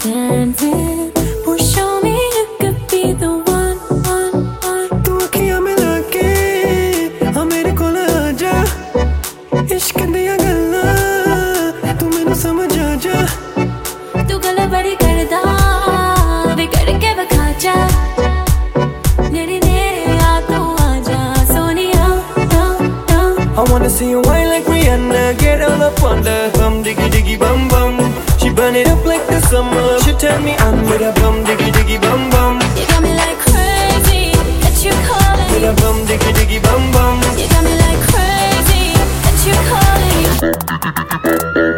dancing. Oh, show me you could be the one. तू अखियां मिला के मेरे कोल आजा, इश्क दियां गल्लां तू मैनू समझ आ जा। तू गल बड़ी करदा वे करके विखा जा, नेड़े नेड़े आ तू आजा Sonia. I wanna see you whine like Rihanna, get all up on the bum diggy diggy bum bum. She burn it up like the summer. She turn me on with a bum diggy diggy bum bum. You got me like crazy, that you calling With a bum diggy diggy bum bum. You got me like crazy, that you calling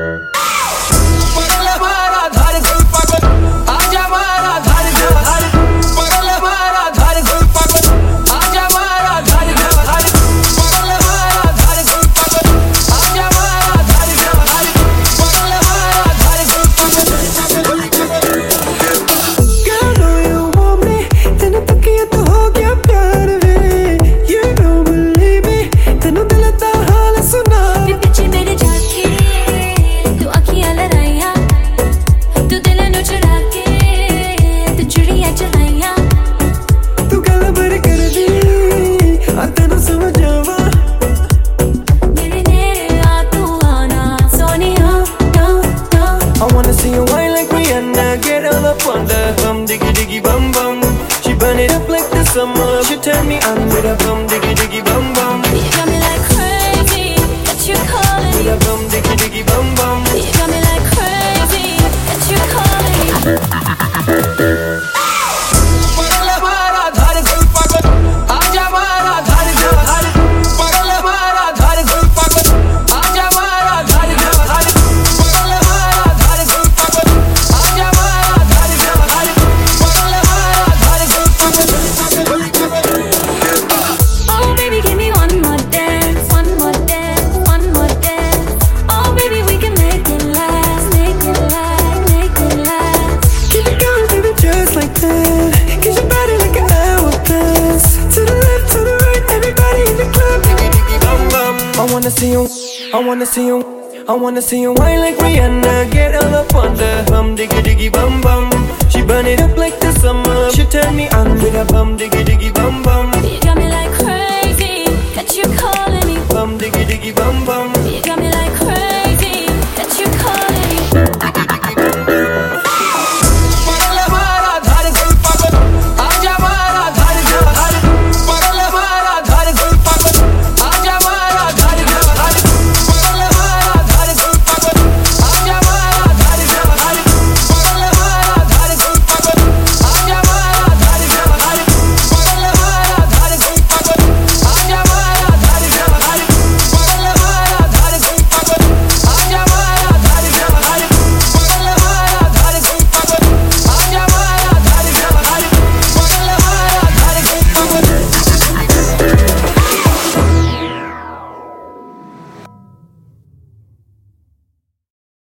summer. She turn me on with a bum diggy diggy bum bum. You got me like crazy, that you calling with a bum diggy diggy bum bum. You got me like crazy, that you calling I wanna see you whine like Rihanna, get all up on the bum diggy diggy bum bum. She burn it up like the summer. She turn me on with a bum diggy